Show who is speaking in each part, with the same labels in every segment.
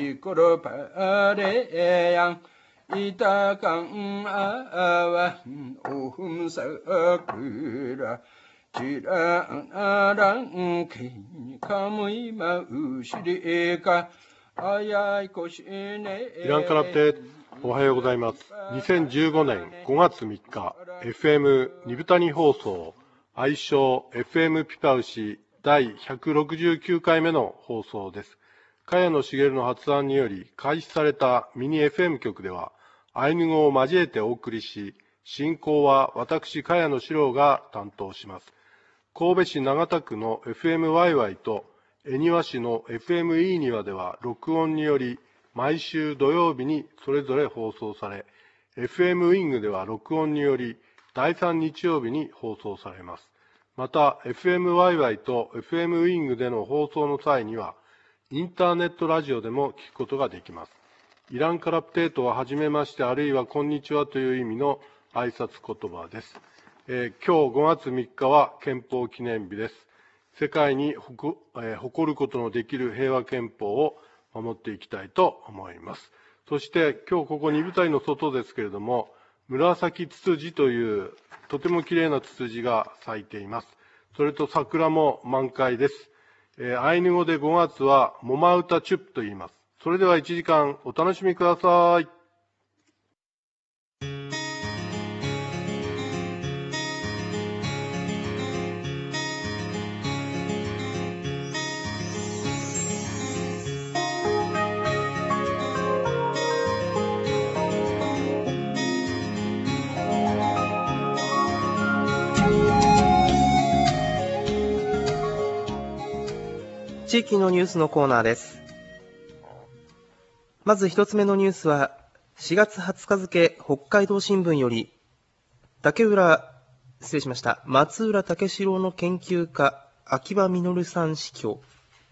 Speaker 1: 이끌어 바래양 이따강 아와 오흠석그라 지랑아랑 기카무이 마우시리가 아야이 고시네
Speaker 2: イランからっておはようございます。2015年5月3日、FM ニブタニ放送、愛称 FM ピパウシ第169回目の放送です。茅野茂の発案により開始されたミニ FM 局では、アイヌ語を交えてお送りし、進行は私、茅野史郎が担当します。神戸市長田区の FMYY と恵庭市の FME 庭では録音により毎週土曜日にそれぞれ放送され、FM ウィングでは録音により第3日曜日に放送されます。また FMYY と FM ウィングでの放送の際にはインターネットラジオでも聞くことができます。イランカラプテートははじめましてあるいはこんにちはという意味の挨拶言葉です。今日5月3日は憲法記念日です。世界に誇ることのできる平和憲法を守っていきたいと思います。そして今日ここ二部隊の外ですけれども、紫ツツジというとてもきれいなツツジが咲いています。それと桜も満開です。アイヌ語で5月はモマウタチュップと言います。それでは1時間お楽しみください。
Speaker 3: 地域のニュースのコーナーです。まず一つ目のニュースは、4月20日付北海道新聞より、松浦武四郎の研究家、秋葉実さん死去。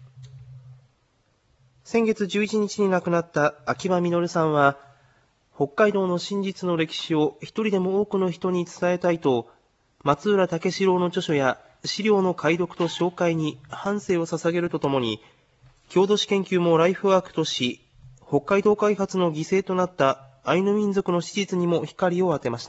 Speaker 3: 先月11日に亡くなった秋葉実さんは、北海道の真実の歴史を一人でも多くの人に伝えたいと、松浦武四郎の著書や資料の解読と紹介に半生を捧げるとともに、郷土史研究もライフワークとし、北海道開発の犠牲となったアイヌ民族の史実にも光を当てました。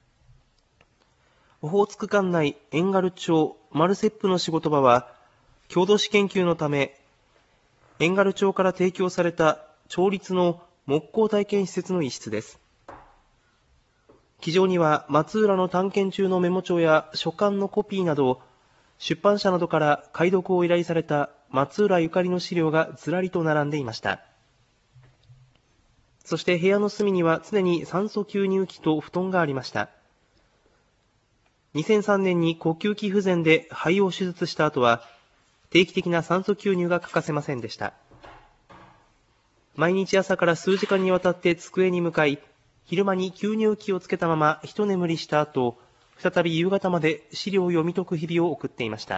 Speaker 3: オホーツク管内遠軽町マルセップの仕事場は、郷土史研究のため、遠軽町から提供された町立の木工体験施設の一室です。記上には松浦の探検中のメモ帳や書簡のコピーなど、出版社などから解読を依頼された松浦ゆかりの資料がずらりと並んでいました。そして部屋の隅には常に酸素吸入器と布団がありました。2003年に呼吸器不全で肺を手術した後は、定期的な酸素吸入が欠かせませんでした。毎日朝から数時間にわたって机に向かい、昼間に吸入器をつけたまま一眠りした後、再び夕方まで資料を読み解く日々を送っていました。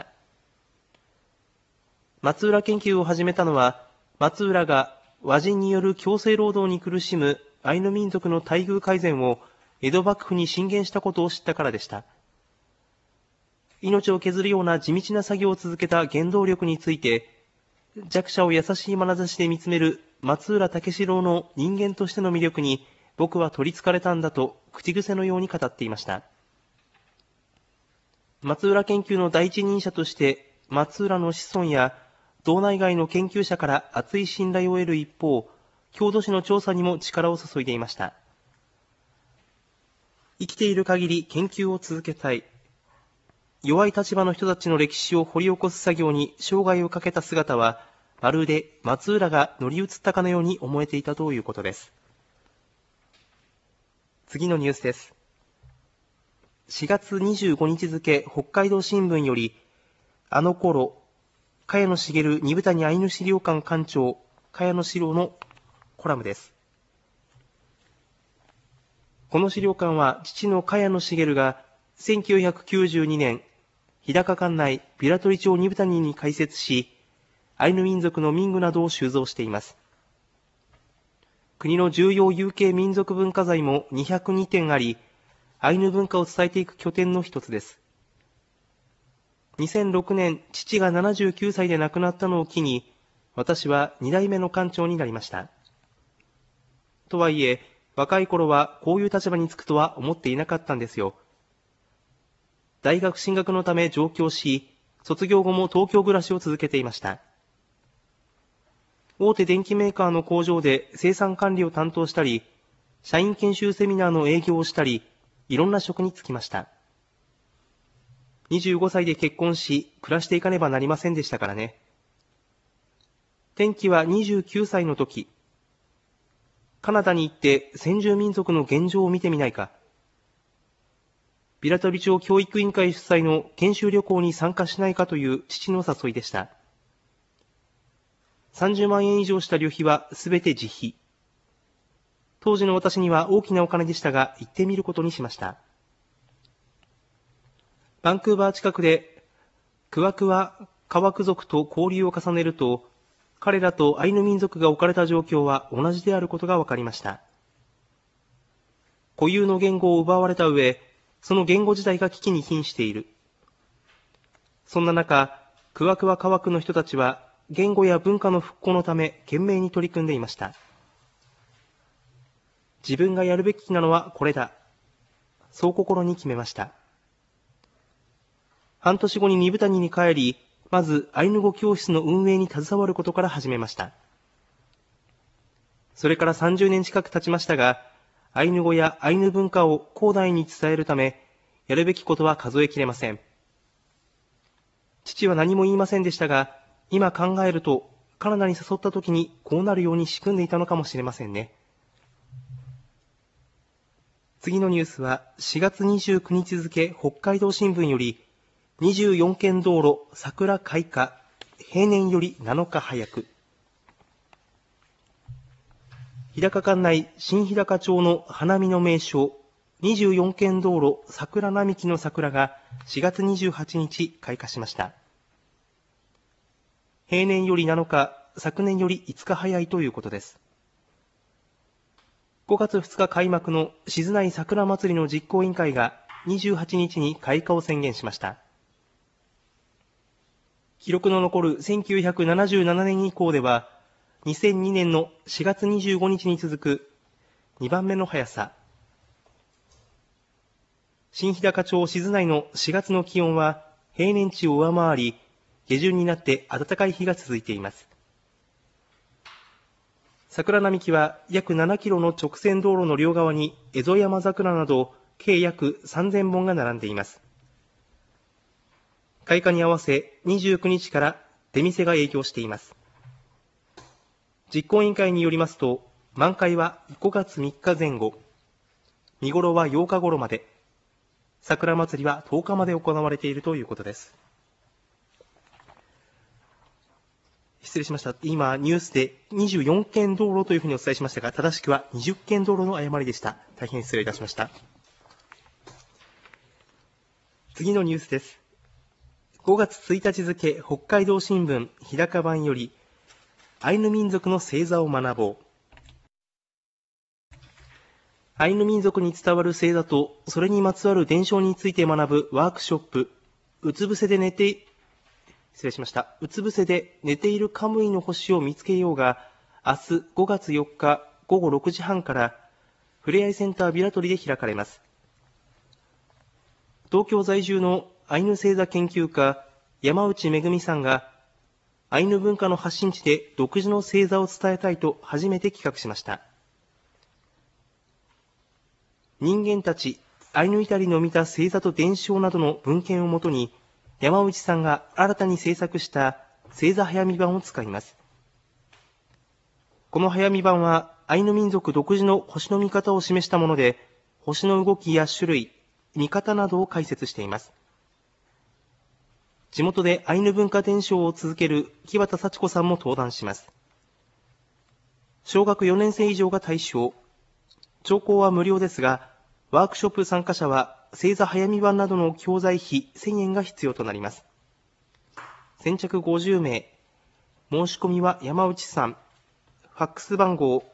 Speaker 3: 松浦研究を始めたのは、松浦が和人による強制労働に苦しむアイヌ民族の待遇改善を江戸幕府に進言したことを知ったからでした。命を削るような地道な作業を続けた原動力について、弱者を優しい眼差しで見つめる松浦武四郎の人間としての魅力に、僕は取りつかれたんだと口癖のように語っていました。松浦研究の第一人者として、松浦の子孫や道内外の研究者から厚い信頼を得る一方、郷土史の調査にも力を注いでいました。生きている限り研究を続けたい。弱い立場の人たちの歴史を掘り起こす作業に生涯をかけた姿は、まるで松浦が乗り移ったかのように思えていたということです。次のニュースです。4月25日付北海道新聞より、あの頃、茅野茂二部谷アイヌ資料館館長、茅野史郎のコラムです。この資料館は父の茅野茂が1992年、日高管内ビラトリ町二部谷に開設し、アイヌ民族の民具などを収蔵しています。国の重要有形民族文化財も202点あり、アイヌ文化を伝えていく拠点の一つです。2006年、父が79歳で亡くなったのを機に、 私は2代目の館長になりました。とはいえ、若い頃はこういう立場につくとは思っていなかったんですよ。大学進学のため上京し、卒業後も東京暮らしを続けていました。大手電機メーカーの工場で生産管理を担当したり、社員研修セミナーの営業をしたり、いろんな職に就きました。25歳で結婚し、暮らしていかねばなりませんでしたからね。転機は29歳の時、カナダに行って先住民族の現状を見てみないか。平取町教育委員会主催の研修旅行に参加しないかという父の誘いでした。30万円以上した旅費はすべて自費。当時の私には大きなお金でしたが、行ってみることにしました。バンクーバー近くで、クワクワカワク族と交流を重ねると、彼らとアイヌ民族が置かれた状況は同じであることが分かりました。固有の言語を奪われた上、その言語自体が危機に瀕している。そんな中、クワクワカワクの人たちは、言語や文化の復興のため懸命に取り組んでいました。自分がやるべきなのはこれだ。そう心に決めました。半年後に二部谷に帰り、まずアイヌ語教室の運営に携わることから始めました。それから30年近く経ちましたが、アイヌ語やアイヌ文化を広大に伝えるため、やるべきことは数えきれません。父は何も言いませんでしたが、今考えると、カナダに誘った時にこうなるように仕組んでいたのかもしれませんね。次のニュースは4月29日付北海道新聞より、24県道路桜開花、平年より7日早く。日高管内新日高町の花見の名所、24県道路桜並木の桜が4月28日開花しました。平年より7日、昨年より5日早いということです。5月2日開幕の静内桜祭りの実行委員会が28日に開花を宣言しました。記録の残る1977年以降では、2002年の4月25日に続く2番目の速さ。新日高町静内の4月の気温は平年値を上回り、下旬になって暖かい日が続いています。桜並木は約7キロの直線道路の両側に蝦夷山桜など計約3000本が並んでいます。開花に合わせ29日から出店が営業しています。実行委員会によりますと、満開は5月3日前後、見頃は8日頃まで、桜祭りは10日まで行われているということです。失礼しました。今、ニュースで24県道路というふうにお伝えしましたが、正しくは20県道路の誤りでした。大変失礼いたしました。次のニュースです。5月1日付、北海道新聞日高版より、アイヌ民族の星座を学ぼう。アイヌ民族に伝わる星座と、それにまつわる伝承について学ぶワークショップ、うつ伏せで寝ているカムイの星を見つけようが、明日5月4日午後6時半から、ふれあいセンタービラトリで開かれます。東京在住のアイヌ星座研究家、山内めさんが、アイヌ文化の発信地で独自の星座を伝えたいと初めて企画しました。人間たち、アイヌイタリの見た星座と伝承などの文献をもとに、山内さんが新たに制作した星座早見版を使います。この早見版はアイヌ民族独自の星の見方を示したもので、星の動きや種類、見方などを解説しています。地元でアイヌ文化伝承を続ける木幡幸子さんも登壇します。小学4年生以上が対象。聴講は無料ですが、ワークショップ参加者は星座早見版などの教材費1000円が必要となります。先着50名。申し込みは山内さん。ファックス番号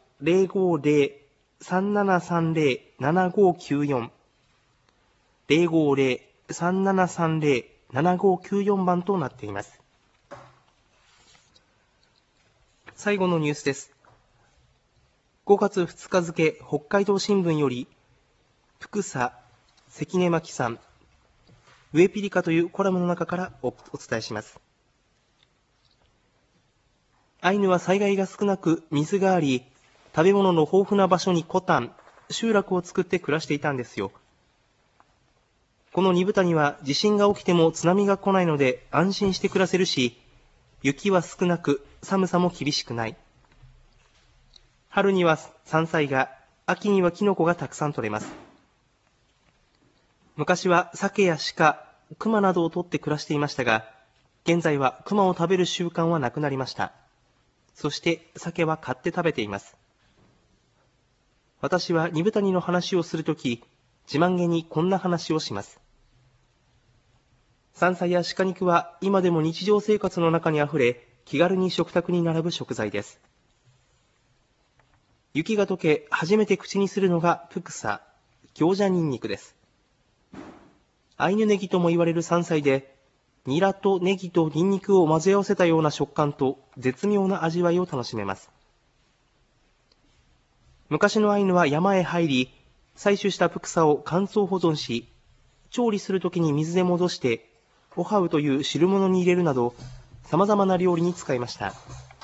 Speaker 3: 050-3730-7594。050-3730-7594番となっています。 最後のニュースです。5月2日付、北海道新聞より、福佐関根真紀さん、ウエピリカというコラムの中からお伝えします。アイヌは災害が少なく水があり、食べ物の豊富な場所にコタン、集落を作って暮らしていたんですよ。この二部谷は地震が起きても津波が来ないので安心して暮らせるし、雪は少なく寒さも厳しくない。春には山菜が、秋にはキノコがたくさん取れます。昔は鮭や鹿、熊などを取って暮らしていましたが、現在は熊を食べる習慣はなくなりました。そして鮭は買って食べています。私は二部谷の話をするとき、自慢げにこんな話をします。山菜や鹿肉は今でも日常生活の中にあふれ、気軽に食卓に並ぶ食材です。雪が溶け、初めて口にするのがプクサ、行者ニンニクです。アイヌネギとも言われる山菜で、ニラとネギとニンニクを混ぜ合わせたような食感と絶妙な味わいを楽しめます。昔のアイヌは山へ入り、採取したプクサを乾燥保存し、調理するときに水で戻して、オハウという汁物に入れるなど、様々な料理に使いました。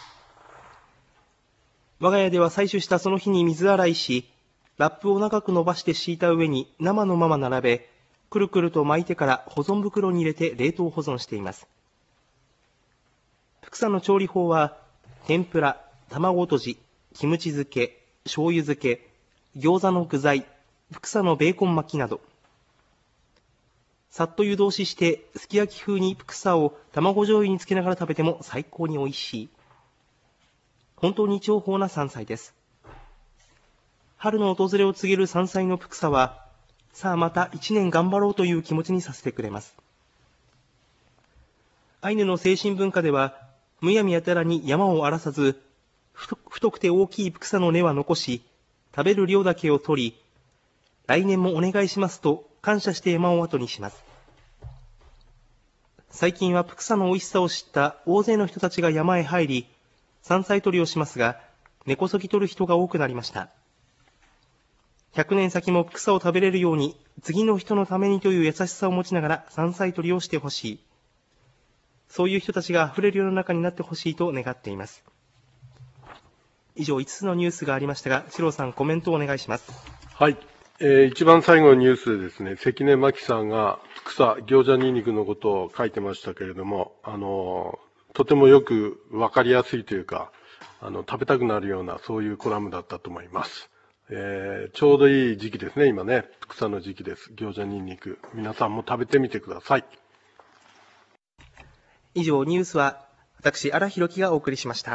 Speaker 3: 我が家では採取したその日に水洗いし、ラップを長く伸ばして敷いた上に生のまま並べ、くるくると巻いてから保存袋に入れて冷凍保存しています。プクサの調理法は、天ぷら、卵とじ、キムチ漬け、醤油漬け、餃子の具材、プクサのベーコン巻きなど。さっと湯通しして、すき焼き風にプクサを卵醤油につけながら食べても最高に美味しい。本当に重宝な山菜です。春の訪れを告げる山菜のプクサは、さあまた一年頑張ろうという気持ちにさせてくれます。アイヌの精神文化では、むやみやたらに山を荒らさず、太くて大きいプクサの根は残し、食べる量だけを取り、来年もお願いしますと感謝して山を後にします。最近はプクサの美味しさを知った大勢の人たちが山へ入り、山菜採りをしますが、根こそぎ取る人が多くなりました。100年先もプクサを食べれるように、次の人のためにという優しさを持ちながら山菜採りをしてほしい。そういう人たちが溢れる世の中になってほしいと願っています。以上5つのニュースがありましたが、四郎さんコメントをお願いします。
Speaker 2: はい。一番最後のニュースでですね、関根真紀さんがプクサ、行者ニンニクのことを書いてましたけれども、とてもよくわかりやすいというか、食べたくなるような、そういうコラムだったと思います。ちょうどいい時期ですね、今ね。プクサの時期です。行者ニンニク。皆さんも食べてみてください。
Speaker 3: 以上、ニュースは、私、荒弘樹がお送りしました。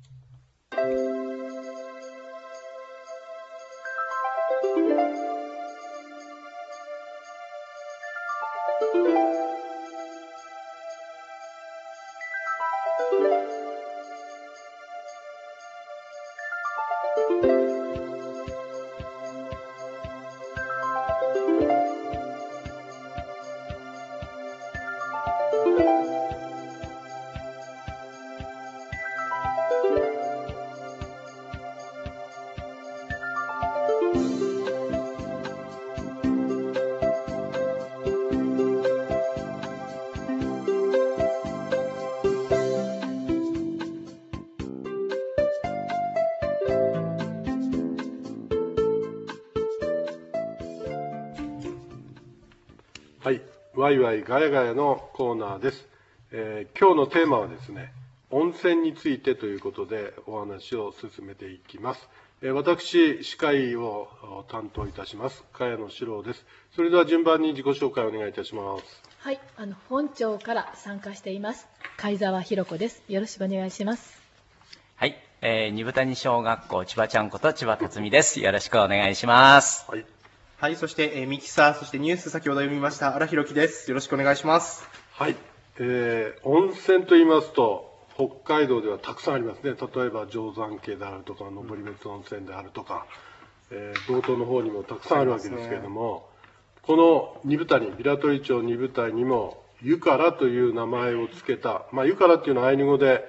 Speaker 2: はい。ワイワイガヤガヤのコーナーです。今日のテーマはですね、温泉についてということでお話を進めていきます。私、司会を担当いたします、茅野史郎です。それでは順番に自己紹介をお願いいたします。
Speaker 4: はい、本庁から参加しています、貝沢弘子です。よろしくお願いします。
Speaker 5: はい、二部谷小学校千葉ちゃんこと千葉辰巳です。よろしくお願いします。
Speaker 3: はい。はい、そして、ミキサー、そしてニュース先ほど読みました荒弘樹です。よろしくお願いします。
Speaker 2: はい。温泉と言いますと、北海道ではたくさんありますね。例えば定山渓であるとか、登別温泉であるとか、道東の方にもたくさんあるわけですけれども、この二部谷、平取町二部谷にも、湯からという名前をつけた、湯からっていうのはアイヌ語で、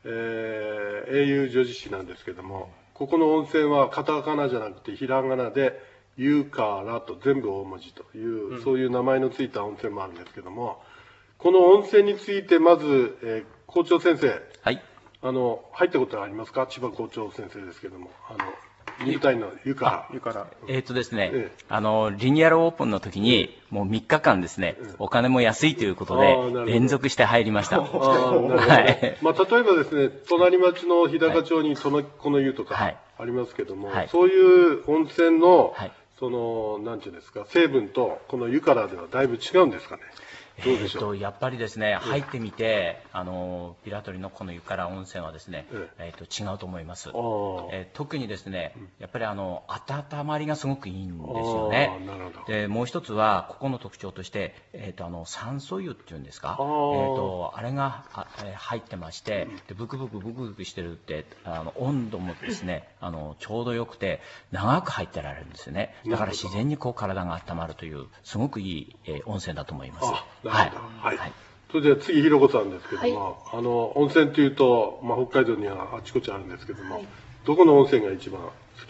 Speaker 2: 英雄女子市なんですけども、ここの温泉はカタカナじゃなくてひらがなで、ゆからと全部大文字という、そういう名前のついた温泉もあるんですけども、この温泉についてまず、校長先生。
Speaker 5: はい。
Speaker 2: 入ったことはありますか？千葉校長先生ですけども。入隊の湯から。
Speaker 5: ですね、リニューアルオープンの時に、もう3日間ですね、お金も安いということで、連続して入りました。
Speaker 2: はい。まあ、例えばですね、隣町の日高町にこの湯とかありますけども、そういう温泉の、なんていうんですか、成分とこの湯からではだいぶ違うんですかね。どうでしょう。
Speaker 5: やっぱりですね、入ってみて、平取のこの湯から温泉はですね、違うと思います。特にですね、やっぱり温まりがすごくいいんですよね。で、もう一つは、ここの特徴として、酸素湯っていうんですか、あれが入ってまして、でブクブクしてるって、温度もですね、ちょうどよくて、長く入ってられるんですよね。だから自然にこう体が温まるという、すごくいい温泉だと思います。
Speaker 2: はい。それでは次、ひろこさんですけども、温泉というと、まあ、北海道にはあちこちあるんですけども、どこの温泉が一番好き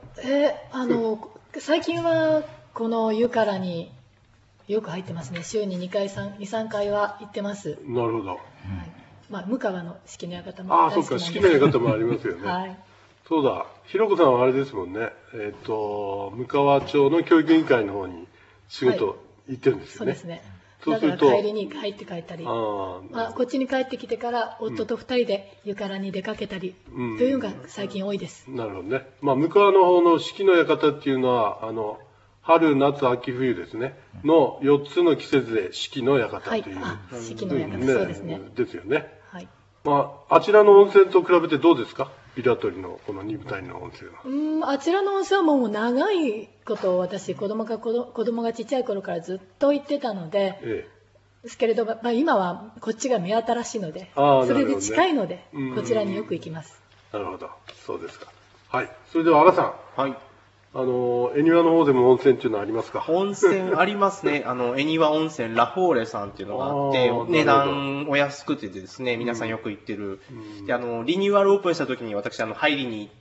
Speaker 2: ですか？
Speaker 4: 最近は、この湯からによく入ってますね。週に2回、2、3回は行ってます。
Speaker 2: なるほど。
Speaker 4: まあ、向川の四季の館も大好きなんです。
Speaker 2: そうか、四季の館もありますよね。そうだ、ひろこさんはあれですもんね。向川町の教育委員会の方に仕事行ってるんですよね。
Speaker 4: そうですね。だから帰りに入って帰ったり、こっちに帰ってきてから夫と2人で湯からに出かけたりというのが最近多いです。
Speaker 2: なるほどね。まあ、向川の方の四季の館っていうのは、春、夏、秋、冬ですね、の4つの季節で四季の館という。
Speaker 4: 四季の館、そうですね。
Speaker 2: ですよね。まあ、あちらの温泉と比べてどうですか？平取のこの二部隊の温泉は。
Speaker 4: あちらの温泉はもう長いこと私子供がちっちゃい頃からずっと行ってたので、ですけれど、まあ、今はこっちが目新しいので、それで近いので、こちらによく行きます。
Speaker 2: なるほど、そうですか。はい、それでは新さん。
Speaker 6: はい。
Speaker 2: 恵庭の方でも温泉っていうのはありますか？
Speaker 6: 温泉ありますね。恵庭温泉ラフォーレさんっていうのがあって、値段お安くてですね、皆さんよく行ってる。で、リニューアルオープンした時に私、入りに行って、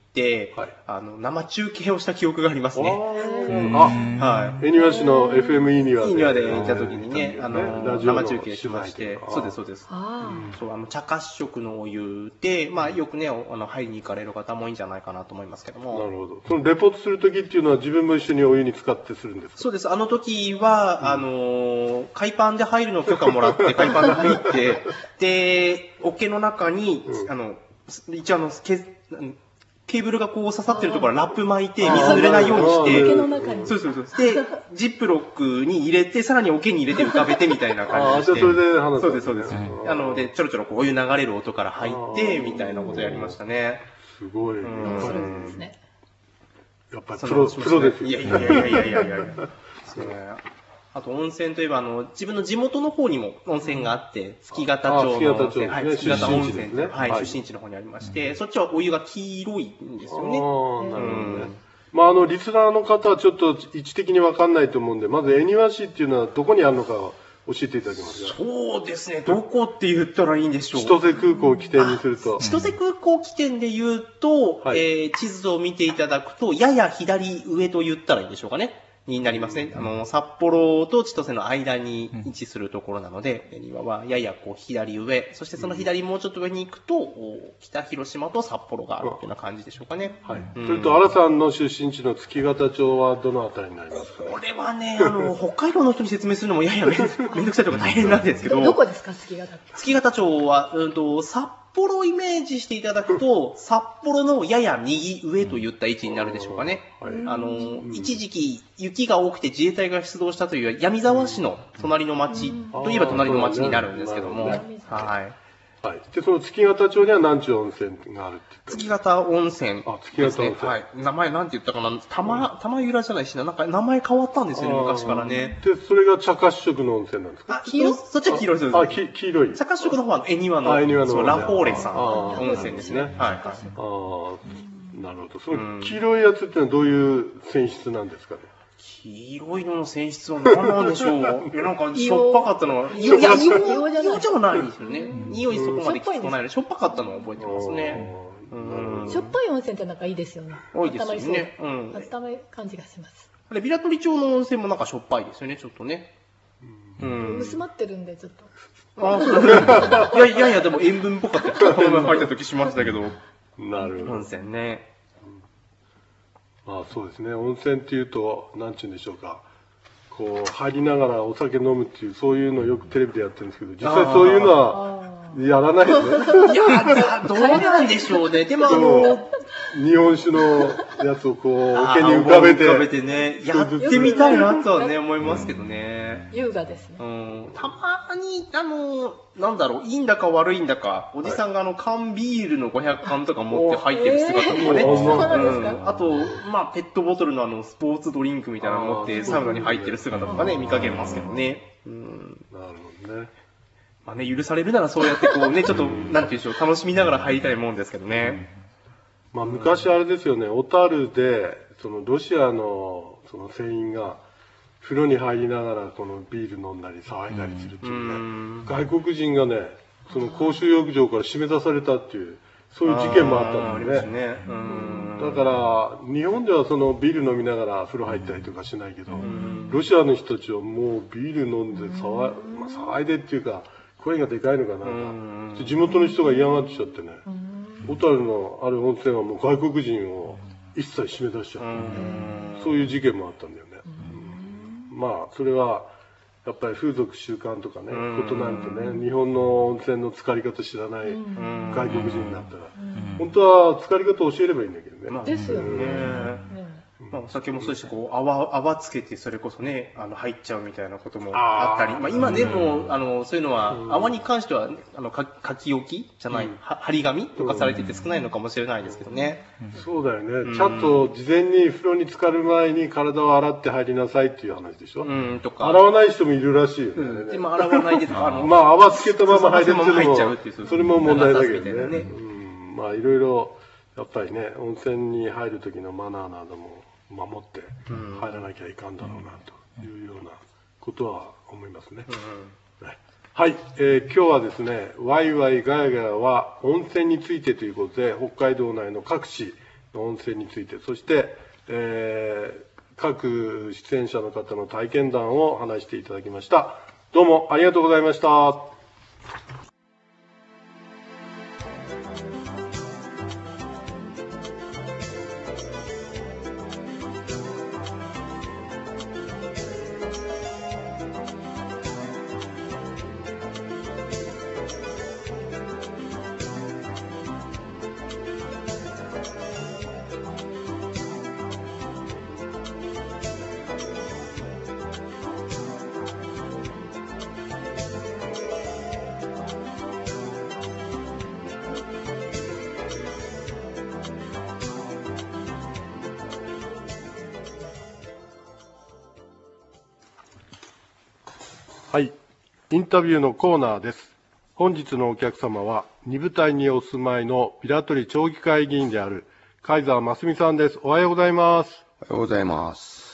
Speaker 6: 生中継をした記憶がありますね。
Speaker 2: はい。恵庭市の FM イニワで。
Speaker 6: イニワで行った時にね、生中継しまして、そうです、そうです。そう、茶褐色のお湯で、まあ、よくね、入りに行かれる方もいいんじゃないかなと思いますけども。
Speaker 2: なるほど。そのレポートする時っていうのは自分も一緒にお湯に浸かってするんですか？
Speaker 6: そうです。あの時は、海パンで入るの許可もらって、海パンで入って、で、桶の中に、一応ケーブルがこう刺さってるところラップ巻いて、水濡れないようにして、
Speaker 4: 桶の中に。
Speaker 6: そうそうそう。で、ジップロックに入れて、さらに桶に入れて浮かべてみたいな感じでして。
Speaker 2: それで話す。
Speaker 6: そうです、そうです。で、ちょろちょろこうお湯流れる音から入って、みたいなことやりましたね。
Speaker 2: すごい。
Speaker 4: そうですね。
Speaker 2: やっぱりプロですよ。
Speaker 6: いやいやいやいやいやいや。あと温泉といえば自分の地元の方にも温泉があって、月形町の温泉、はい、月形温泉ね、はい、出身地の方にありまして、そっちはお湯が黄色いんですよね。
Speaker 2: なるほどね。まあリスナーの方はちょっと位置的にわかんないと思うんで、まず恵庭市っていうのはどこにあるのかを教えていただけますか？
Speaker 6: そうですね。どこって言ったらいいんでしょう。
Speaker 2: 千歳空港を起点にすると。
Speaker 6: 千歳空港起点で言うと、地図を見ていただくと、やや左上と言ったらいいんでしょうかね。になりますね。札幌と千歳の間に位置するところなので、恵庭はややこう左上、そしてその左もうちょっと上に行くと、北広島と札幌があるというような感じでしょうかね。
Speaker 2: はい。それと、新さんの出身地の月形町はどのあたりになりますか？
Speaker 6: これはね、北海道の人に説明するのもややめんどくさいとか大変なんですけど。
Speaker 4: どこですか、月形？
Speaker 6: 月形町は、札幌をイメージしていただくと、札幌のやや右上といった位置になるでしょうかね。一時期雪が多くて自衛隊が出動したという闇沢市の隣の町といえば隣の町になるんですけども、はい。
Speaker 2: はい。で、その月形町には何ちゅう温泉があるって言った
Speaker 6: 月形温泉。
Speaker 2: 月形温泉。
Speaker 6: はい。名前なんて言ったかな、玉由良じゃないしな、なんか名前変わったんですよね、昔からね。
Speaker 2: で、それが茶褐色の温泉なんですか？
Speaker 6: そっちは黄色いです。
Speaker 2: 黄色い。
Speaker 6: 茶褐色の方は恵庭の、ラフォーレさん温泉ですね。はい。
Speaker 2: なるほど。その黄色いやつってのはどういう泉質なんですかね？
Speaker 6: 黄色いのの性質は何なんでしょう。なんか、しょっぱかったのは、いや、硫黄じゃないですよね。匂いそこまできつくないので、しょっぱかったのは覚えてますね。
Speaker 4: しょっぱい温泉ってなんかいいですよね。
Speaker 6: 多いですよね。
Speaker 4: 温め感じがします。
Speaker 6: あれ、ビラトリ町の温泉もなんかしょっぱいですよね、ちょっとね。
Speaker 4: 薄まってるんで、ちょっと。
Speaker 6: いや、でも塩分っぽかった。この前入った時しましたけど。
Speaker 2: なるほど。
Speaker 6: 温泉ね。
Speaker 2: まあそうですね。温泉っていうと、なんちゅうんでしょうか。こう、入りながらお酒飲むっていう、そういうのをよくテレビでやってるんですけど、実際そういうのは、やらないですね。
Speaker 6: いや、どうなんでしょうね。でも
Speaker 2: 日本酒のやつをこう、桶に浮かべて
Speaker 6: ね、やってみたいなとはね、思いますけどね。
Speaker 4: 優雅ですね。
Speaker 6: たまに、なんだろう、いいんだか悪いんだか、おじさんが缶ビールの500缶とか持って入ってる姿とかね。あと、まあ、ペットボトルのスポーツドリンクみたいなの持ってサウナに入ってる姿とかね、見かけますけどね。
Speaker 2: なるほどね。
Speaker 6: まあね、許されるならそうやってこうね、ちょっと、なんて言うんでしょう、楽しみながら入りたいもんですけどね。
Speaker 2: まあ昔あれですよね、小樽で、ロシアの船員が、風呂に入りながらこのビール飲んだり騒いだりするっていうね、外国人がね、公衆浴場から締め出されたっていう、そういう事件もあったんですね。だから、日本ではビール飲みながら風呂入ったりとかしないけど、ロシアの人たちはもうビール飲んで騒いでっていうか、声がでかいのかなんか、地元の人が嫌がってきちゃってね、小樽のある温泉はもう外国人を一切締め出しちゃった。そういう事件もあったんだよね。まあ、それは、やっぱり風俗習慣とかね、異なるとね、日本の温泉の浸かり方知らない外国人になったら、本当は浸かり方を教えればいいんだけどね。
Speaker 4: ですよね。
Speaker 6: まあ、お酒もそうですし、こう、泡つけてそれこそね、入っちゃうみたいなこともあったり、まあ今でも、そういうのは、泡に関しては、書き置きじゃない、張り紙とかされてて少ないのかもしれないですけどね。
Speaker 2: そうだよね。ちゃんと事前に風呂に浸かる前に体を洗って入りなさいっていう話でしょ。
Speaker 6: とか。
Speaker 2: 洗わない人もいるらしいよね。
Speaker 6: でも洗わないでとか、
Speaker 2: まあ泡つけたまま入れても、
Speaker 6: そ
Speaker 2: それも問題だけどね。まあいろいろ、やっぱりね、温泉に入る時のマナーなども、守って入らなきゃいかんだろうなというようなことは思いますね。はい、今日はですね、ワイワイガヤガヤは温泉についてということで、北海道内の各地の温泉について、そして、各出演者の方の体験談を話していただきました。どうもありがとうございました。はい。インタビューのコーナーです。本日のお客様は、二部隊にお住まいの平取町議会議員である、貝沢真澄さんです。おはようございます。
Speaker 7: おはようございます。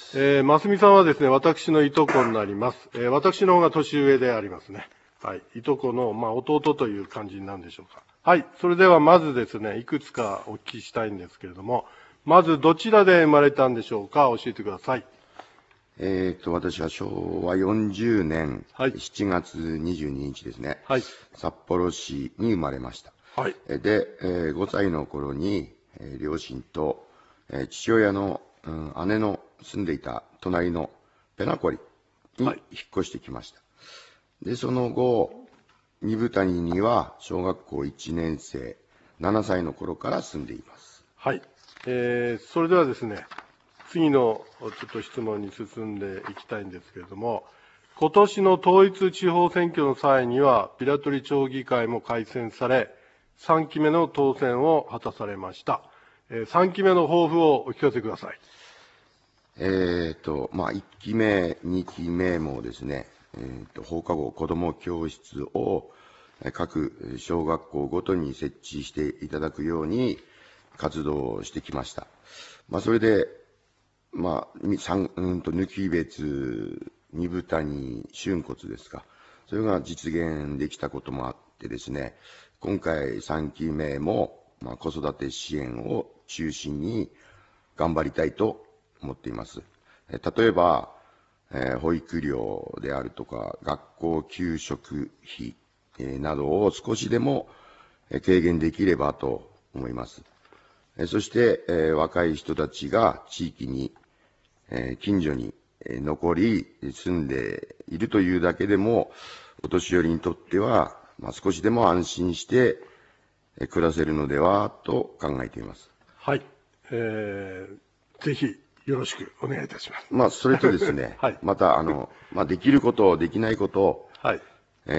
Speaker 2: 真澄さんはですね、私のいとこになります。私の方が年上でありますね。はい。いとこの、弟という感じなんでしょうか。はい。それではまずですね、いくつかお聞きしたいんですけれども、まずどちらで生まれたんでしょうか。教えてください。
Speaker 7: 私は昭和40年7月22日ですね。
Speaker 2: はい。
Speaker 7: 札幌市に生まれました。
Speaker 2: はい。
Speaker 7: で、5歳の頃に、両親と、父親の、姉の住んでいた隣のペナコリに引っ越してきました。で、その後、二部谷には小学校1年生、7歳の頃から住んでいます。
Speaker 2: はい。それではですね、次のちょっと質問に進んでいきたいんですけれども、今年の統一地方選挙の際には、平取町議会も改選され、3期目の当選を果たされました。3期目の抱負をお聞かせください。
Speaker 7: 1期目、2期目もですね、放課後子ども教室を各小学校ごとに設置していただくように活動をしてきました。それで、 抜き別、二部谷、春骨ですか。それが実現できたこともあってですね、今回3期目も、子育て支援を中心に頑張りたいと思っています。例えば、保育料であるとか、学校給食費、などを少しでも軽減できればと思います。そして、若い人たちが地域に、近所に残り住んでいるというだけでも、お年寄りにとっては、少しでも安心して暮らせるのではと考えています。
Speaker 2: はい。ぜひよろしくお願いいたします。
Speaker 7: それとですね、はい、また、できること、できないこと、はい、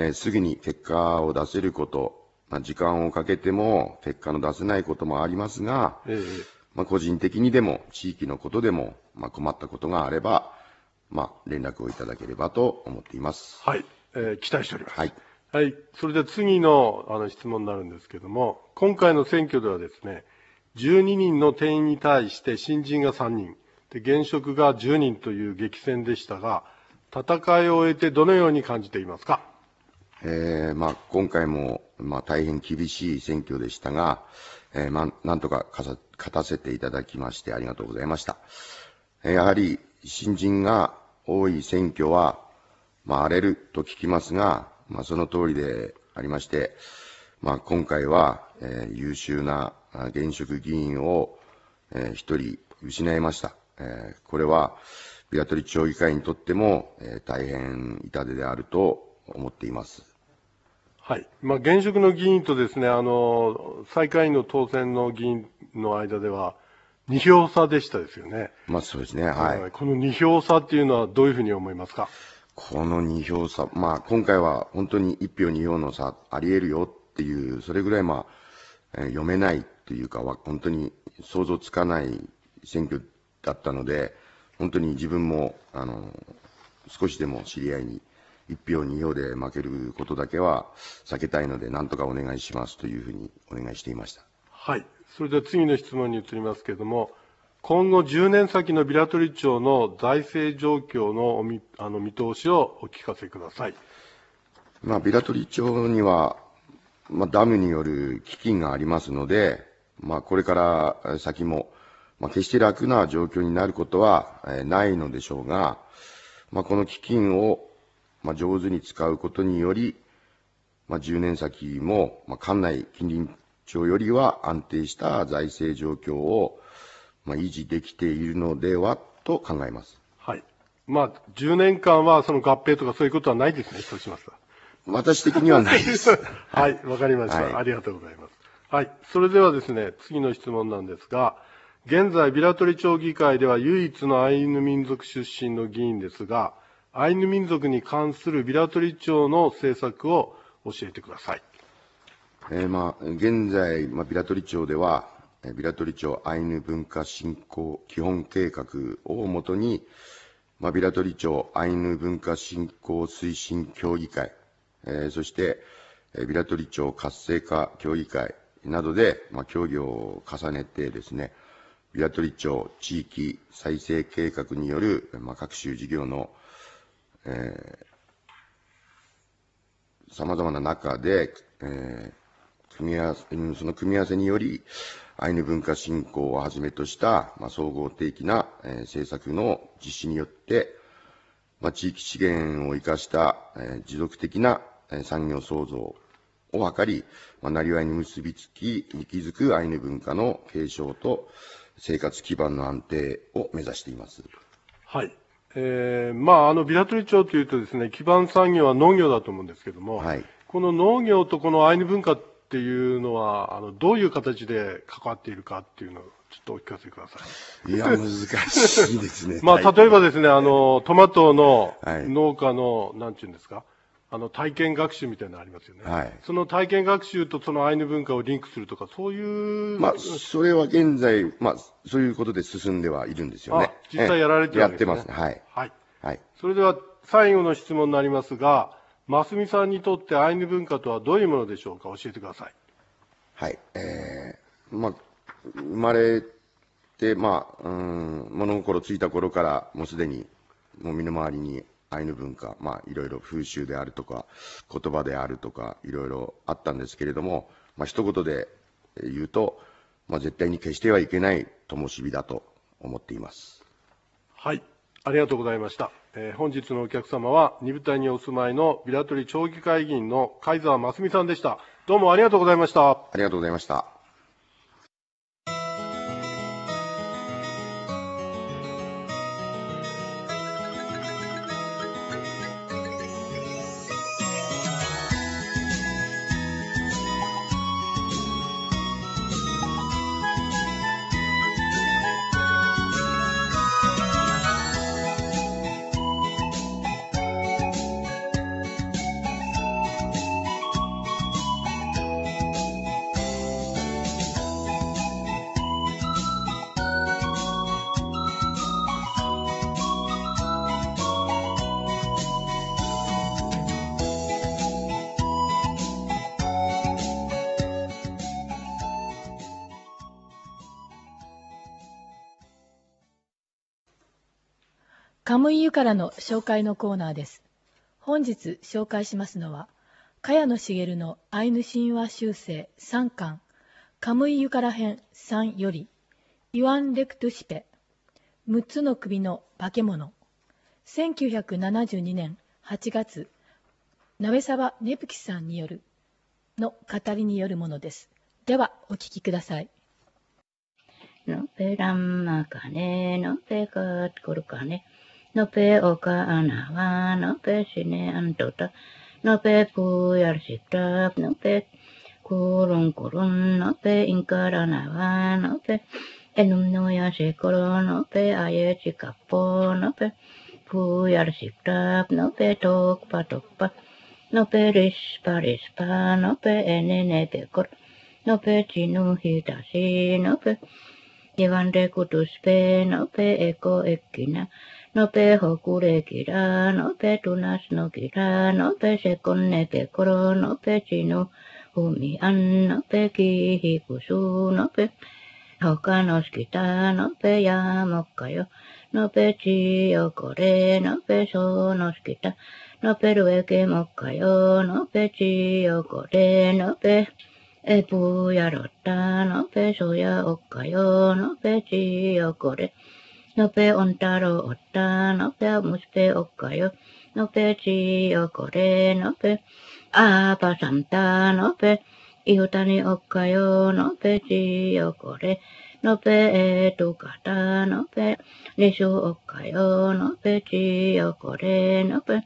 Speaker 7: すぐに結果を出せること、時間をかけても結果の出せないこともありますが、個人的にでも地域のことでも、困ったことがあれば、連絡をいただければと思っています。
Speaker 2: はい、期待しております。はい。はい。それで次の質問になるんですけども、今回の選挙ではですね、12人の定員に対して新人が3人、で現職が10人という激戦でしたが、戦いを終えてどのように感じていますか？
Speaker 7: 今回も、大変厳しい選挙でしたが、なんとか勝たせていただきましてありがとうございました。やはり新人が多い選挙は、荒れると聞きますが、その通りでありまして、今回は、優秀な現職議員を、一人失いました。これは平取町議会にとっても、大変痛手であると思っています。
Speaker 2: はい。現職の議員とですね、最下位の当選の議員の間では、2票差でしたですよね。
Speaker 7: そうですね、はい。
Speaker 2: この2票差っていうのはどういうふうに思いますか？
Speaker 7: この2票差、今回は本当に1票2票の差あり得るよっていう、それぐらい読めないっていうか、本当に想像つかない選挙だったので、本当に自分も、少しでも知り合いに1票2票で負けることだけは避けたいので、なんとかお願いしますというふうにお願いしていました。
Speaker 2: はい。それでは次の質問に移りますけれども、今後10年先の平取町の財政状況の見通しをお聞かせください。
Speaker 7: 平取町には、ダムによる基金がありますので、これから先も、決して楽な状況になることはないのでしょうが、この基金を上手に使うことにより、10年先も管内近隣町よりは安定した財政状況を維持できているのではと考えます。
Speaker 2: はい。10年間はその合併とかそういうことはないですね、そうします。
Speaker 7: 私的にはないです。
Speaker 2: はい、わかりました、はい。ありがとうございます。はい。それではですね、次の質問なんですが、現在、平取町議会では唯一のアイヌ民族出身の議員ですが、アイヌ民族に関する平取町の政策を教えてください。
Speaker 7: 現在、平取町では、平取町アイヌ文化振興基本計画をもとに、平取町アイヌ文化振興推進協議会、そして、平取町活性化協議会などで、協議を重ねてですね、平取町地域再生計画による、各種事業の、様々な中で、その組み合わせにより、アイヌ文化振興をはじめとした、総合的な、政策の実施によって、地域資源を生かした、持続的な、産業創造を図り、なりわいに結びつき、息づくアイヌ文化の継承と生活基盤の安定を目指しています。
Speaker 2: はい。平取町というとですね、基盤産業は農業だと思うんですけども、はい、この農業とこのアイヌ文化っていうのは、どういう形で関わっているかっていうのをちょっとお聞かせください。
Speaker 7: いや、難しいですね。
Speaker 2: 例えばですね、トマトの農家の、なんていうんですか、体験学習みたいなのありますよね。はい。その体験学習とそのアイヌ文化をリンクするとか、そういう。
Speaker 7: それは現在、そういうことで進んではいるんですよね。
Speaker 2: 実際やられてるんですね。
Speaker 7: やってますね。はい。
Speaker 2: はい。はい。それでは、最後の質問になりますが、ますみさんにとってアイヌ文化とはどういうものでしょうか？教えてください。
Speaker 7: はい。生まれで、物心ついた頃から、もうすでに、もう身の回りにアイヌ文化、いろいろ風習であるとか、言葉であるとか、いろいろあったんですけれども、一言で言うと、絶対に消してはいけない灯火だと思っています。
Speaker 2: はい、ありがとうございました。本日のお客様は、二部隊にお住まいのビラトリ町議会議員の貝沢真澄さんでした。どうもありがとうございました。
Speaker 7: ありがとうございました。
Speaker 4: カムイユからの紹介のコーナーです。本日紹介しますのは、茅野茂のアイヌ神話集成3巻、カムイユから編3より、イワン・レクトゥシペ、6つの首の化け物、1972年8月、鍋沢ねぶきさんによるの語りによるものです。では、お聞きください。
Speaker 8: のぺらんまかね、のぺかっこるかね。のぺおかあなわ、のぺしねあんとた、のぺぷやるしったのぺくるんくるん、のぺいんからなわ、のぺえぬんのやしころ、のぺあyeちかっぽ、のぺぷやるしったのぺとくぱとくぱ、のぺりしぱりしぱ、のぺえねねぺころ、のぺちぬひだし、のぺIwan de kutus pe no pe eko ekina no pe hokure kira no pe tunas no kira no pe sekonne pe koro no pe chinu humi an no pe kihi kusu no pe hoka nos kita no pe yamokkayo no pe chiyo kore no pe so nos kita no pe rueke mokkayo no pe chiyo kore no pe Epu ya rota, no pe soya okayo, no pe chiyo kore, no pe ontaro ota, no pe muspe okayo, no pe chiyo kore, no pe apa santa, no pe ihutani okayo, no pe chiyo kore, no pe etukata, no pe nisu okayo, no pe chiyo kore, no pe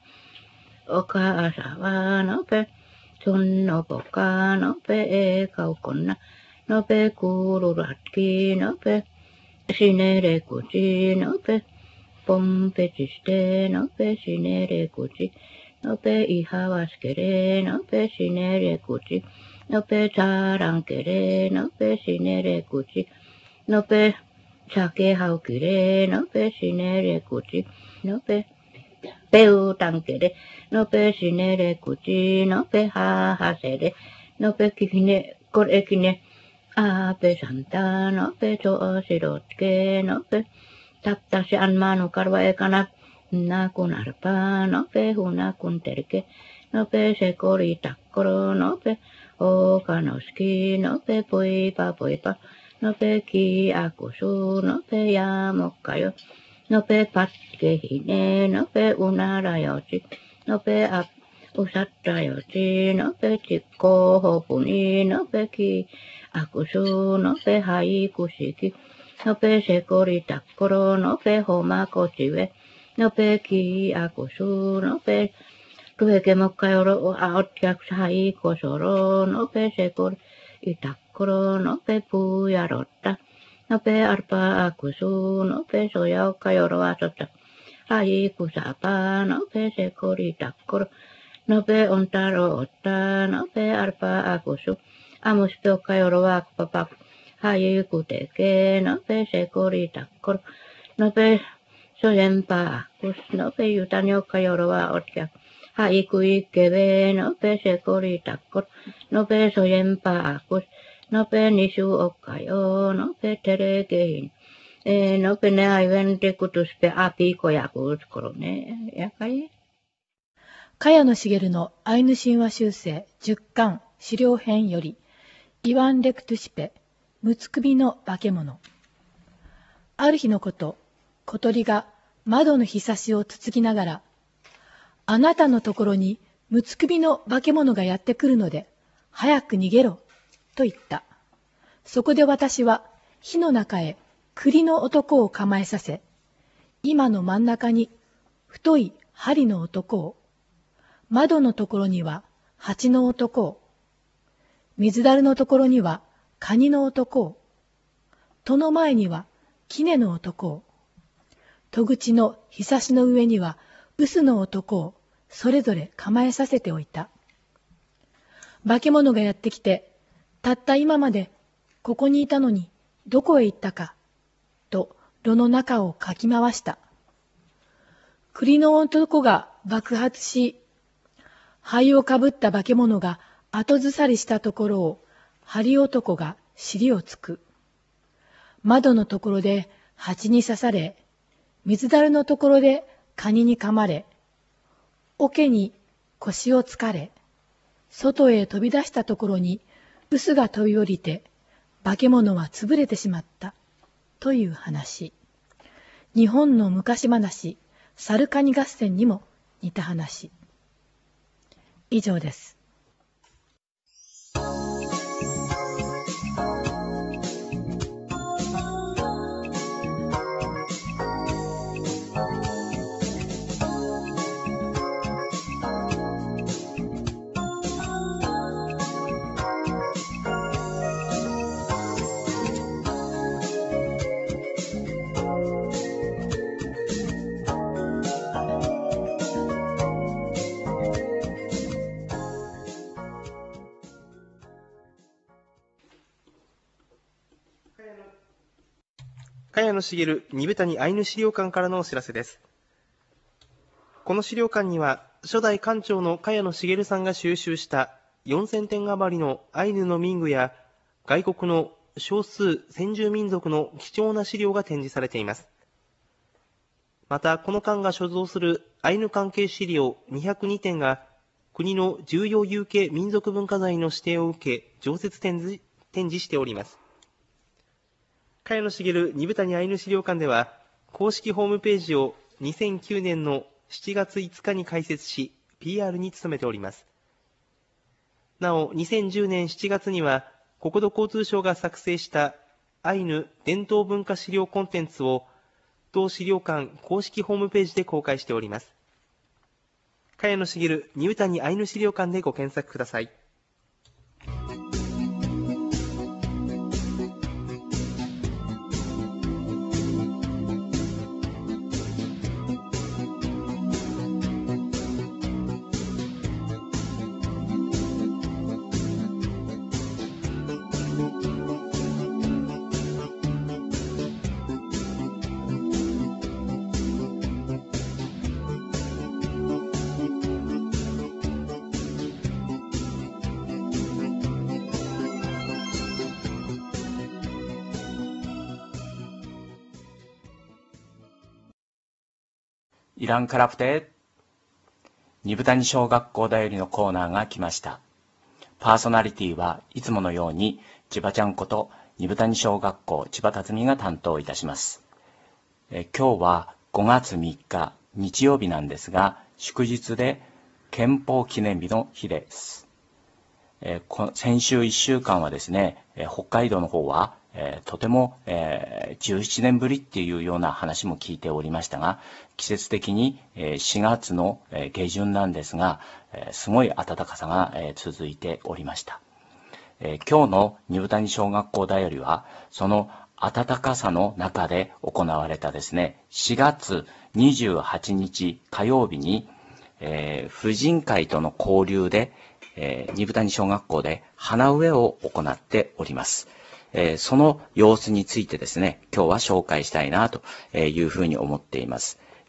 Speaker 8: oka asawa, no pe Sun no poka no pe e kaukonna no pe kururatki no pe sinere kuchi no pe pompe chiste no pe sinere kuchi no pe ihawaskere no pe sinere kuchi no pe charankere no pe sinere kuchi no pe sake haukire no pe sinere kuchi no pe Peu tankere, no pe sinere kuchi, no pe ha hasere, no pe kikine, kor ekine, a pe santa, no pe cho sirotke, no pe tapta se anmanu karva ekana, na kun arpa, no pe huna kun terke, no pe se kori takkoro, no pe o kanoski, no pe poipa, no pe ki akusu, no pe yamokkayo. No pe patkehine, no pe unarayochi, no pe usatrayochi, no pe chikko hopuni, no pe ki akusu, no pe haikushiki, no pe sekori takkoro, no pe homakochiwe, no pe ki akusu, no pe ruheke mokkayoro aotyak haikosoro, no pe sekori itakkoro, no pe puyarotta. No pe arpa akusu, no pe soya okayoro asota. Hai kusapa, no pe sekori takkoro. No pe ontaro otta, no pe arpa akusu. Amus pe okayoro akpapak. Hai kuteke, no pe sekori takkoro. No pe soyempa akus, no pe yutani okayoro otyak. Hai kuikebe, no pe sekori takkoro. No pe soyempa akus. No pe nisu okayo, no pe terekehin. のぺねあいべんてことすぺあぴこやくつころね。やかり
Speaker 4: 茅野茂のアイヌ神話修正10巻資料編より、イワン・レクトゥシペ、むつくびの化け物。ある日のこと、小鳥が窓のひさしをつつきながら、あなたのところにむつくびの化け物がやってくるので、早く逃げろ、と言った。そこで私は火の中へ栗の男を構えさせ、今の真ん中に太い針の男を、窓のところには蜂の男を、水だるのところにはカニの男を、戸の前には杵の男を、戸口のひさしの上には臼の男をそれぞれ構えさせておいた。化け物がやってきて、たった今までここにいたのにどこへ行ったか、と炉の中をかき回した。栗の男が爆発し、灰をかぶった化け物が後ずさりしたところを針男が尻をつく。窓のところで蜂に刺され、水だるのところでカニに噛まれ、桶に腰をつかれ、外へ飛び出したところに臼が飛び降りて、化け物は潰れてしまった、という話。日本の昔話、サルカニ合戦にも似た話。以上です。
Speaker 3: 茅野茂二部谷アイヌ資料館からのお知らせです。この資料館には、初代館長の茅野茂さんが収集した4000点余りのアイヌの民具や外国の少数先住民族の貴重な資料が展示されています。また、この館が所蔵するアイヌ関係資料202点が国の重要有形民族文化財の指定を受け、常設展示しております。茅野茂二部谷アイヌ資料館では、公式ホームページを2009年の7月5日に開設し、PR に努めております。なお、2010年7月には、国土交通省が作成したアイヌ伝統文化資料コンテンツを、同資料館公式ホームページで公開しております。茅野茂二部谷アイヌ資料館でご検索ください。
Speaker 5: イランカラプテ二部谷小学校だよりのコーナーが来ました。パーソナリティはいつものように千葉ちゃんこと二部谷小学校千葉辰巳が担当いたします。今日は5月3日日曜日なんですが、祝日で憲法記念日の日です。先週1週間はですね、北海道の方はとても、17年ぶりっていうような話も聞いておりましたが、季節的に4月の下旬なんですが、すごい暖かさが続いておりました。今日の二部谷小学校だよりは、その暖かさの中で行われたですね、4月28日火曜日に、婦人会との交流で、二部谷小学校で花植えを行っております。その様子についてですね、今日は紹介したいなというふうに思っています。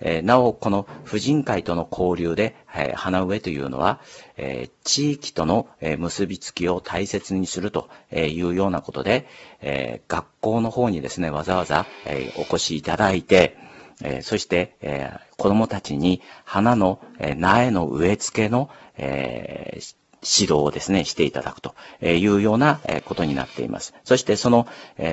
Speaker 5: なお、この婦人会との交流で、花植えというのは、地域との結びつきを大切にするというようなことで、学校の方にですね、わざわざお越しいただいて、そして、子どもたちに花の苗の植え付けの、指導をですね、していただくというようなことになっています。そしてその、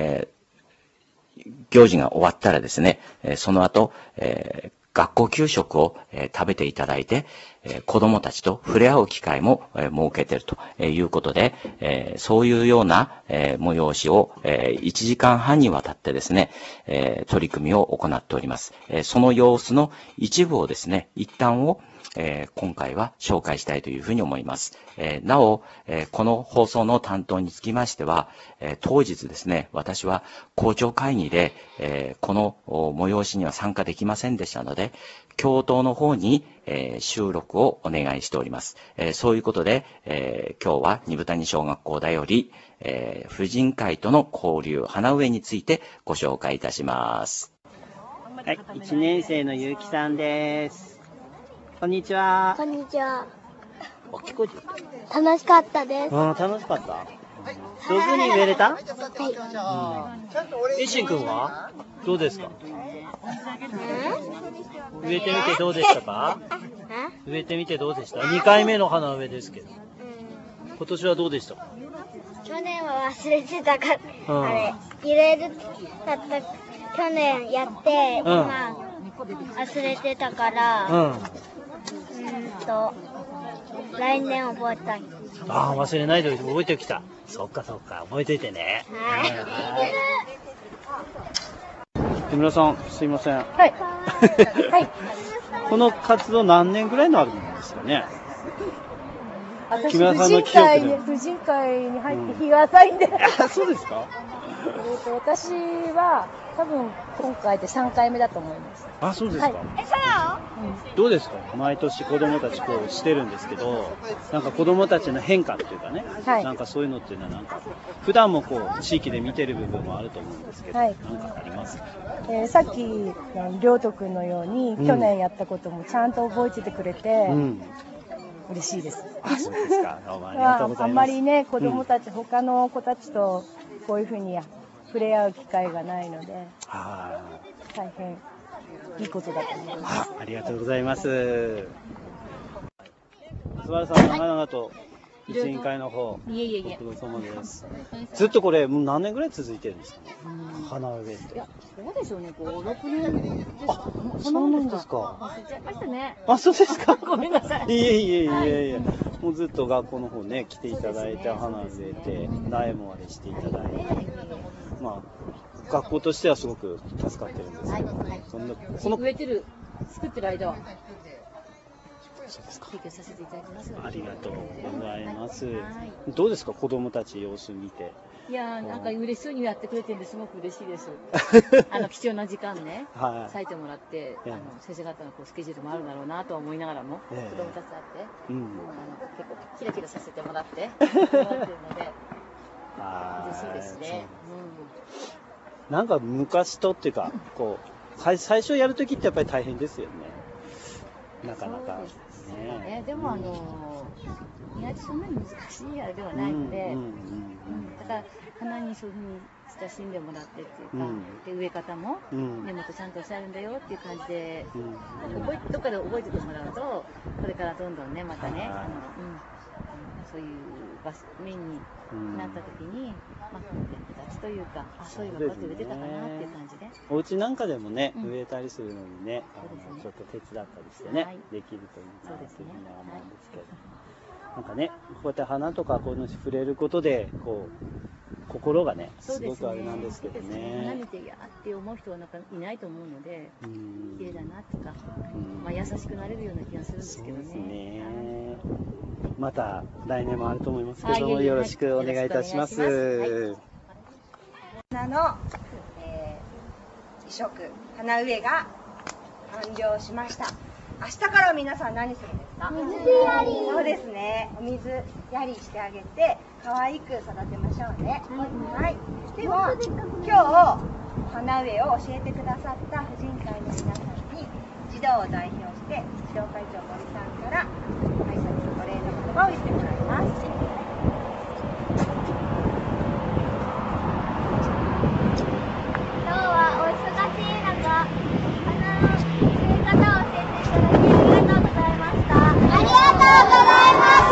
Speaker 5: 行事が終わったらですね、その後、学校給食を食べていただいて、子どもたちと触れ合う機会も設けているということで、そういうような催しを1時間半にわたってですね、取り組みを行っております。その様子の一部をですね、一旦を今回は紹介したいというふうに思います。なお、この放送の担当につきましては、当日ですね、私は校長会議で、この催しには参加できませんでしたので、教頭の方に、収録をお願いしております。そういうことで、今日は二部谷小学校だより、婦人会との交流、花植えについてご紹介いたします。
Speaker 9: はい、1年生のゆうきさんです。こんにちは。
Speaker 10: こんにちは。
Speaker 9: 聞こえてる？
Speaker 10: 楽しかったです。
Speaker 9: 楽しかった？上手に植えれた？
Speaker 10: はい。
Speaker 9: えしんくんはどうですか？植えてみてどうでしたか？植えてみてどうでした？ 2 回目の花植えですけど。今年はどうでしたか？
Speaker 10: 去年は忘れてたから、あれ、入れるだった、去年やって、今、忘れてたから、来年覚えたい。
Speaker 9: ああ、忘れないで覚えてきた。そっかそっか、覚えていてね。はい。木村さん、すいません。はい。はい。この活動何年ぐらいになるんですかね。
Speaker 11: 私、婦人会に入って日が浅いんで。
Speaker 9: そうですか。
Speaker 11: 私は多分今回で3回目だと思います。
Speaker 9: あ、そうですか。どうですか。毎年子供たちこうしてるんですけど、なんか子供たちの変化っていうかね、なんかそういうのっていうのはなんか普段もこう地域で見てる部分もあると思うんですけど、なんかありますか。
Speaker 11: さっき亮斗くんのように去年やったこともちゃんと覚えててくれて。嬉しいです。
Speaker 9: あ、そうですか。どうもありがとうございます。
Speaker 11: あんまりね、子供たち、他の子たちとこういうふうに触れ合う機会がないので、大変いいことだと思います。
Speaker 9: ありがとうございます。菅原さん、長々と一員会の方、ご苦労様です。ずっとこれ、もう何年ぐらい続いてるんですかね。花植えって。いや、
Speaker 12: そうでしょうね、5、6年ですか。
Speaker 9: そうなんですか。
Speaker 12: 忘れちゃいましたね。
Speaker 9: あ、そうですか。
Speaker 12: ごめんなさい。
Speaker 9: いえ。もうずっと学校の方ね、来ていただいて、花植えて、苗もあれしていただいて。まあ、学校としてはすごく助かってるんですけど。
Speaker 12: この植えてる、作ってる間は。
Speaker 9: そうですか。
Speaker 12: 提供させていただきます。
Speaker 9: ありがとうございます。どうですか、子供たち様子見て。
Speaker 12: いやなんか嬉しそうにやってくれてるんですごく嬉しいです。貴重な時間ね、割いてもらって、先生方のスケジュールもあるだろうなとは思いながらも、子供たちだって、結構キラキラさせてもらってるので、嬉しいですね。
Speaker 9: なんか昔とっていうか、こう最初やるときってやっぱり大変ですよね。なかなか。
Speaker 12: でも意外とそんなに難しいあれではないので、だから花にそういうふうに親しんでもらってっていうか、で植え方も根元ちゃんとしてあるんだよっていう感じで、どっかで覚えててもらうと、これからどんどんねまたねそういう面になった時に、役立つというか、そういうのが植えてたかなっていう感じで。
Speaker 9: お家なんかでもね、植えたりするのにね、ちょっと手伝ったりしてね、できるといいなというふうには思うんですけど。なんかね、こうやって花とかこういうのに触れることで、こう心がね、すごくあれなんですけどね。
Speaker 12: 花見てやって思う人はなんかいないと思うので、綺麗だなとか、優しくなれるような気がするんですけどね。
Speaker 9: また来年もあると思いますけども、よろしくお願いいたします。
Speaker 13: 花の移植、花植えが誕生しました。明日から皆さん何するんですか？
Speaker 10: 水やり。
Speaker 13: そうですね。お水やりしてあげて、可愛く育てましょうね。はい。では今日花植えを教えてくださった婦人会の皆さんに児童を代表して市長会長森さんから挨拶お礼の言葉を言ってもらいます。
Speaker 10: 今日はお忙しい中、花の植え方を教えていただきありがとうございました。ありがとうございました。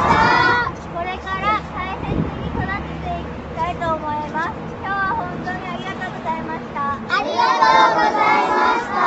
Speaker 10: これから大切に育てていきたいと思います。今日は本当にありがとうございました。ありがとうございました。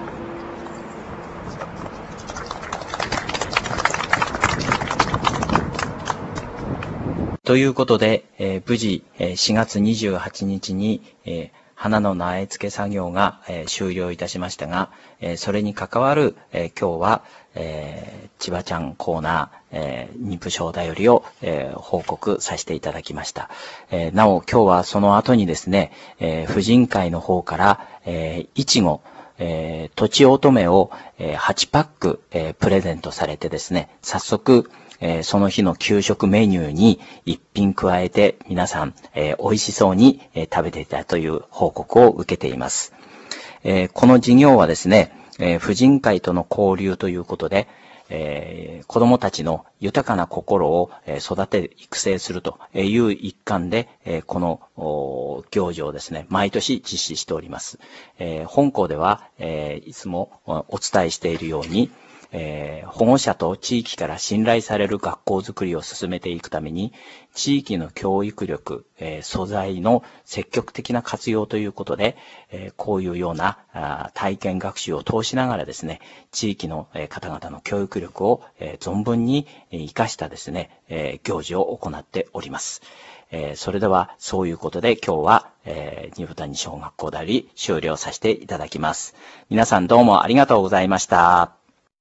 Speaker 5: ということで、無事、4月28日に、花の苗付け作業が、終了いたしましたが、それに関わる、今日は、千葉ちゃんコーナー、妊婦症だよりを、報告させていただきました。なお、今日はその後にですね、婦人会の方から、いちご、とちおとめを、8パック、プレゼントされてですね、早速、その日の給食メニューに一品加えて皆さん、美味しそうに、食べていたという報告を受けています。この事業はですね、婦人会との交流ということで、子どもたちの豊かな心を育て育成するという一環で、この行事をですね、毎年実施しております。本校では、いつもお伝えしているように、保護者と地域から信頼される学校づくりを進めていくために、地域の教育力、素材の積極的な活用ということで、こういうような体験学習を通しながらですね、地域の方々の教育力を存分に生かしたですね、行事を行っております。それでは、そういうことで今日は、二部谷小学校であり終了させていただきます。皆さんどうもありがとうございました。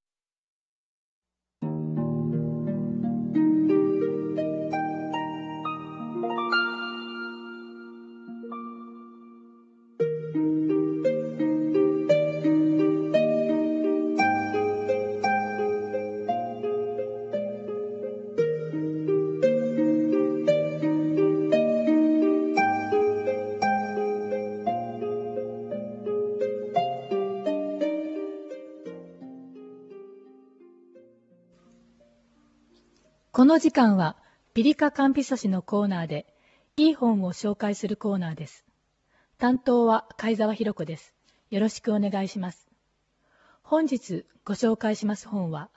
Speaker 4: この時間はピリカカンピソシのコーナーでいい本を紹介するコーナーです。担当は貝沢ひろ子です。よろしくお願いします。本日ご紹介します本は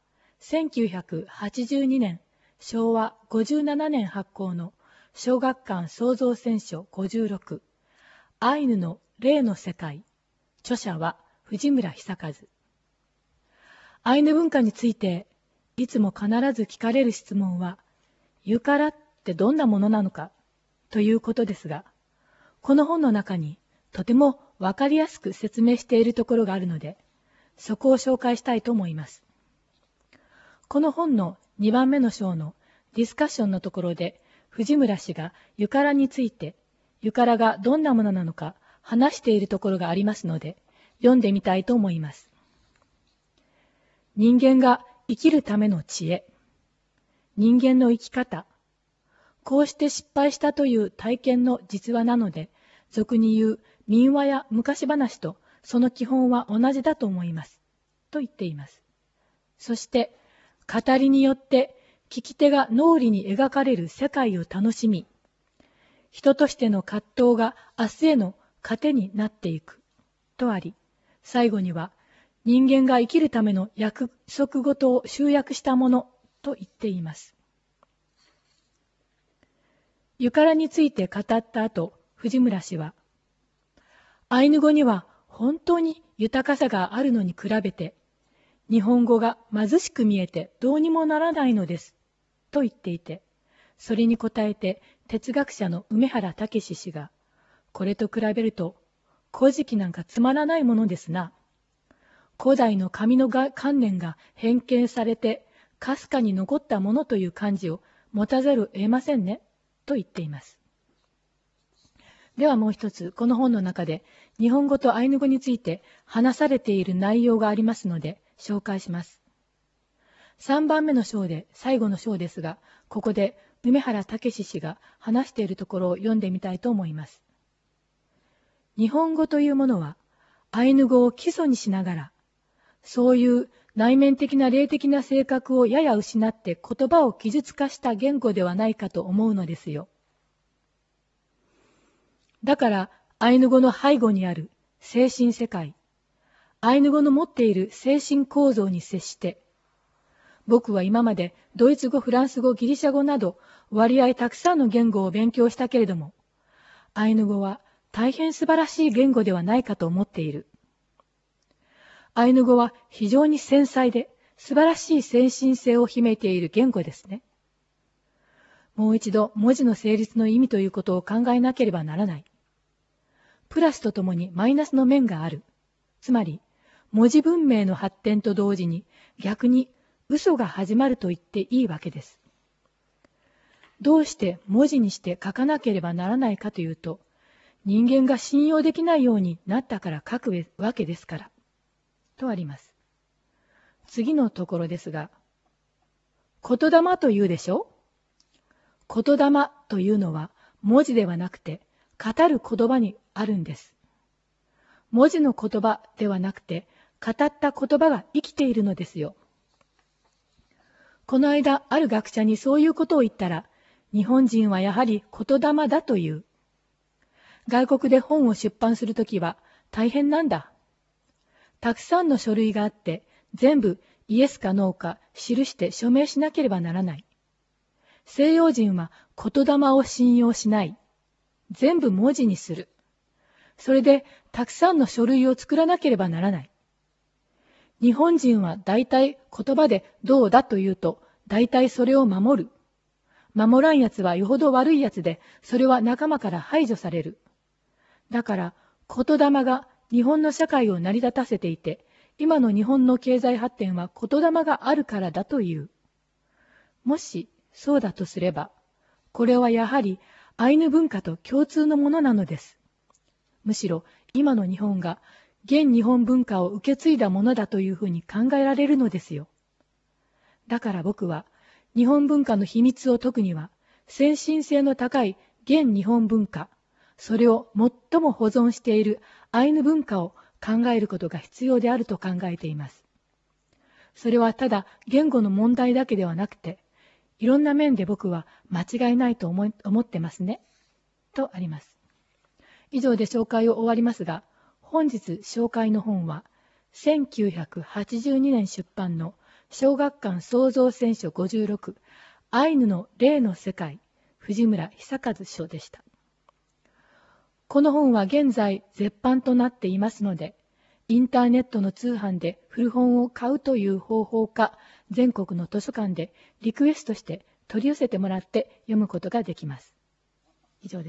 Speaker 4: 1982年昭和57年発行の小学館創造選書56アイヌの霊の世界。著者は藤村久和。アイヌ文化についていつも必ず聞かれる質問は、ユカラってどんなものなのかということですが、この本の中にとてもわかりやすく説明しているところがあるので、そこを紹介したいと思います。この本の2番目の章のディスカッションのところで、藤村氏がユカラについて、ユカラがどんなものなのか話しているところがありますので、読んでみたいと思います。人間が生きるための知恵、人間の生き方、こうして失敗したという体験の実話なので、俗に言う民話や昔話とその基本は同じだと思います。と言っています。そして、語りによって聞き手が脳裏に描かれる世界を楽しみ、人としての葛藤が明日への糧になっていく。とあり、最後には、人間が生きるための約束事を集約したものと言っています。ユカラについて語った後、藤村氏は、アイヌ語には本当に豊かさがあるのに比べて、日本語が貧しく見えてどうにもならないのです、と言っていて、それに応えて哲学者の梅原武氏が、これと比べると、古事記なんかつまらないものですな。古代の神の観念が偏見されて、かすかに残ったものという感じを持たざるを得ませんね、と言っています。ではもう一つ、この本の中で日本語とアイヌ語について話されている内容がありますので紹介します。3番目の章で最後の章ですが、ここで梅原武氏が話しているところを読んでみたいと思います。日本語というものはアイヌ語を基礎にしながら、 そういう内面的な霊的な性格をやや失って言葉を記述化した言語ではないかと思うのですよ。だからアイヌ語の背後にある精神世界、アイヌ語の持っている精神構造に接して、僕は今までドイツ語、フランス語、ギリシャ語など割合たくさんの言語を勉強したけれども、アイヌ語は大変素晴らしい言語ではないかと思っている。アイヌ語は非常に繊細で素晴らしい精神性を秘めている言語ですね。もう一度文字の成立の意味ということを考えなければならない。プラスとともにマイナスの面がある。つまり、文字文明の発展と同時に逆に嘘が始まると言っていいわけです。どうして文字にして書かなければならないかというと、人間が信用できないようになったから書くわけですから。とあります。次のところですが、言霊というでしょ？言霊というのは文字ではなくて語る言葉にあるんです。文字の言葉ではなくて語った言葉が生きているのですよ。この間ある学者にそういうことを言ったら、日本人はやはり言霊だという。外国で本を出版するときは大変なんだ。たくさんの書類があって全部イエスかノーか記して署名しなければならない。西洋人は言霊を信用しない。全部文字にする。それでたくさんの書類を作らなければならない。日本人は大体言葉でどうだと言うと大体それを守る。守らんやつはよほど悪いやつで、それは仲間から排除される。だから言霊が日本の社会を成り立たせていて、今の日本の経済発展は言霊があるからだという。もしそうだとすれば、これはやはりアイヌ文化と共通のものなのです。むしろ今の日本が現日本文化を受け継いだものだというふうに考えられるのですよ。だから僕は日本文化の秘密を解くには、先進性の高い現日本文化、それを最も保存しているアイヌ文化を考えることが必要であると考えています。それはただ言語の問題だけではなくて、いろんな面で僕は間違いないと思ってますね。とあります。以上で紹介を終わりますが、本日紹介の本は、1982年出版の小学館創造選書56、アイヌの霊の世界、藤村久和書でした。この本は現在絶版となっていますので、インターネットの通販で古本を買うという方法か、全国の図書館でリクエストして取り寄せてもらって読むことができます。以上です。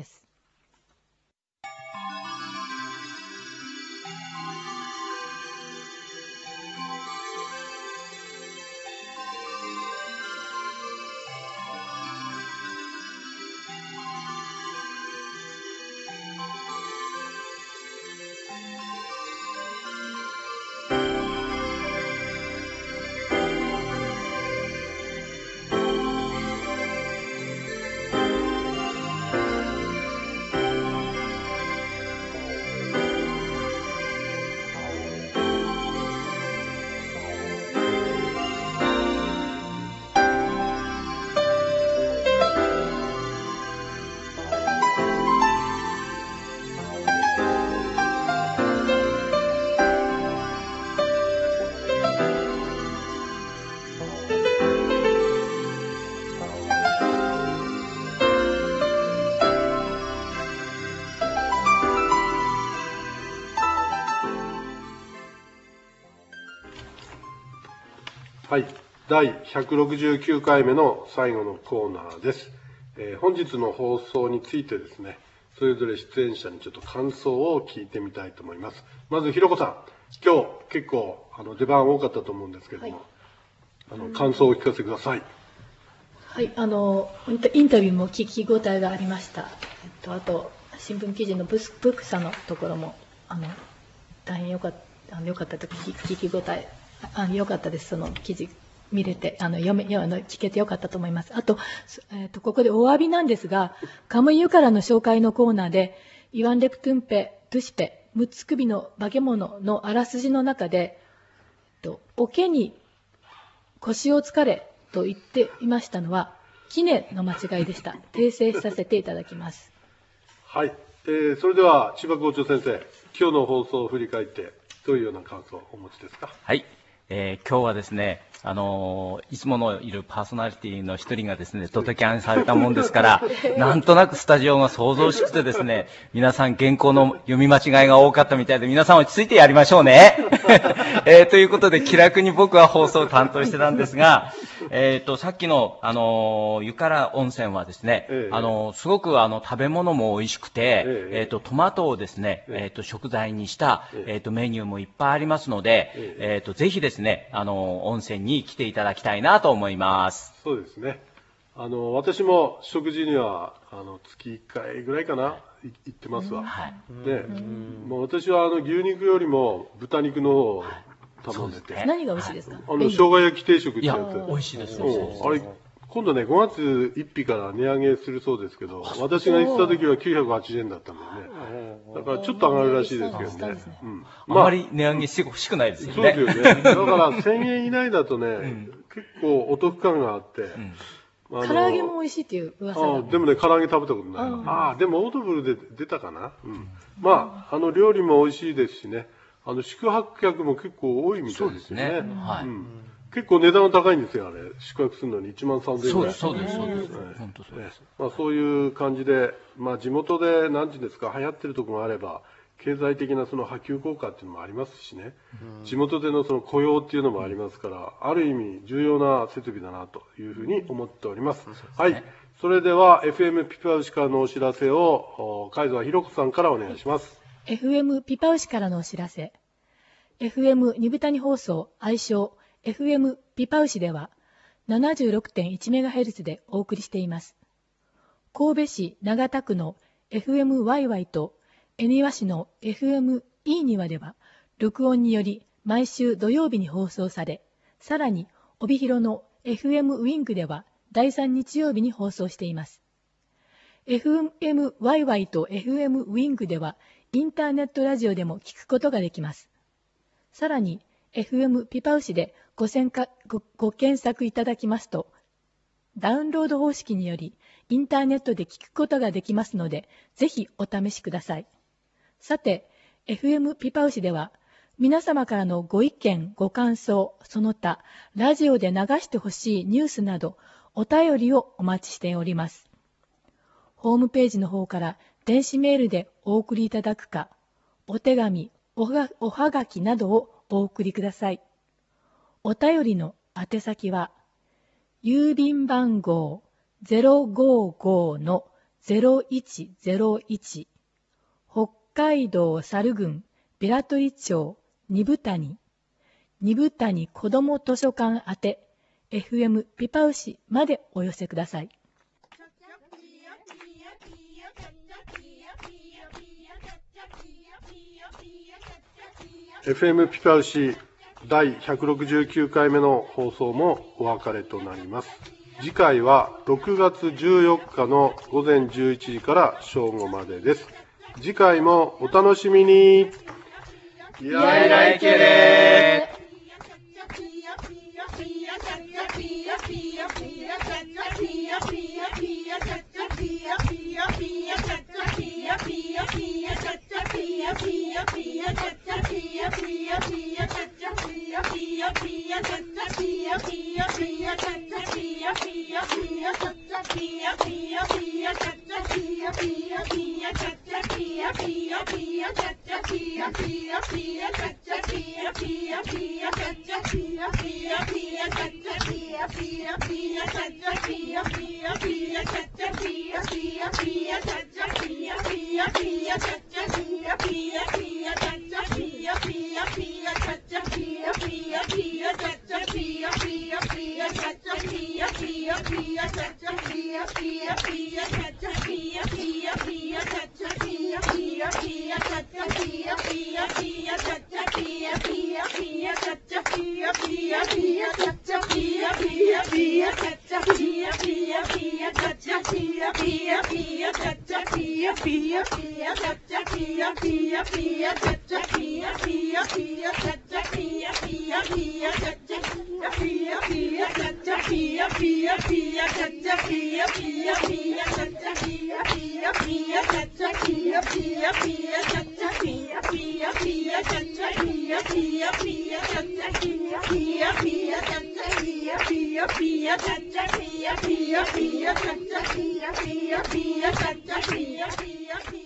Speaker 2: はい、第169回目の最後のコーナーです。本日の放送についてですね、それぞれ出演者にちょっと感想を聞いてみたいと思います。まずひろこさん、今日結構出番多かったと思うんですけれども、はい、感想を聞かせてください。
Speaker 4: はい、インタビューも聞き応えがありました。あと新聞記事のブックさのところも大変良かったと聞き応え良かったです。その記事見れて聞けて良かったと思います。あと、ここでお詫びなんですが、カムイユからの紹介のコーナーでイワンレプトゥンペトゥシペ6つ首の化け物のあらすじの中で桶に腰をつかれと言っていましたのは、キネの間違いでした。訂正させていただきます。
Speaker 2: はい。それでは、千葉校長先生、今日の放送を振り返って、どういうような感想をお持ちですか。
Speaker 5: はい。今日はですね、いつものいるパーソナリティの一人がですね、ドタキャンされたもんですから、なんとなくスタジオが想像しくてですね、皆さん原稿の読み間違いが多かったみたいで、皆さん落ち着いてやりましょうね。ということで、気楽に僕は放送を担当してたんですが、さっきの、湯から温泉はですね、すごく食べ物も美味しくて、トマトをですね、食材にした、メニューもいっぱいありますので、ぜひですね、温泉に来ていただきたいなと思います。
Speaker 2: そうですね。私も食事には、月1回ぐらいかな、行ってますわ。はい。で、もう私は牛肉よりも豚肉の方を頼んでて。
Speaker 4: 何が美味しいですか？
Speaker 2: 生姜焼き定食ってやつ。
Speaker 5: 美味しいです。
Speaker 2: あれ、今度ね、5月1日から値上げするそうですけど、私が行った時は980円だったんだよね。だからちょっと上がるらしいですけどね。
Speaker 5: あまり値上げしてほしくないですよね。
Speaker 2: そうですよね。だから1000円以内だとね、結構お得感があって、
Speaker 4: 唐揚げも美味しいっていう噂が。
Speaker 2: でもね、唐揚げ食べたことない。でもオードブルで出たかな。まあ、料理も美味しいですしね、宿泊客も結構多いみたいですね。結構値段は高いんですよ、あれ。宿泊するのに13,000円ぐらい。
Speaker 5: そうです。本当そうです。
Speaker 2: まあ、そういう感じで、まあ、地元で、なんていうんですか、流行ってるところがあれば、経済的なその波及効果っていうのもありますしね、地元でのその雇用っていうのもありますから、ある意味重要な設備だなというふうに思っております。はい。それでは、FM ピパウシからのお知らせを、貝沢博子さんからお願いします。
Speaker 4: FM ピパウシからのお知らせ。FM 二部谷放送、愛称、FM ピパウシでは 76.1MHz でお送りしています。神戸市長田区の FM ワイワイと恵庭市の FM イーニワでは録音により毎週土曜日に放送され、さらに帯広の FM ウィングでは第3日曜日に放送しています。FM ワイワイと FM ウィングではインターネットラジオでも聞くことができます。さらに FM ピパウシでご検索いただきますと、ダウンロード方式によりインターネットで聞くことができますので、ぜひお試しください。さて、FM ピパウシでは皆様からのご意見、ご感想、その他、ラジオで流してほしいニュースなど、お便りをお待ちしております。ホームページの方から電子メールでお送りいただくか、お手紙、おはがきなどをお送りください。お便りの宛先は、郵便番号 055-0101 北海道猿郡平取町二部谷子ども図書館宛て FM ピパウシまでお寄せください。
Speaker 2: FM ピパウシ第169回目の放送もお別れとなります。次回は6月14日の午前11時から正午までです。次回もお楽しみに。
Speaker 5: やいらいけれー。
Speaker 14: ピヤピヤ Pia,